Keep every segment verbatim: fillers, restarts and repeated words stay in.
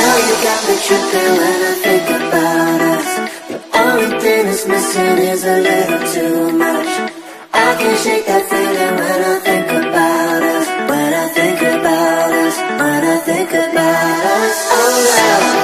you got me tripping when I think about us. The only thing that's missing is a little too much. I can't shake that feeling when I think about us. When I think about us. When I think about us. Oh love.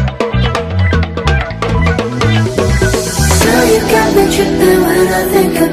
Tripping when I think about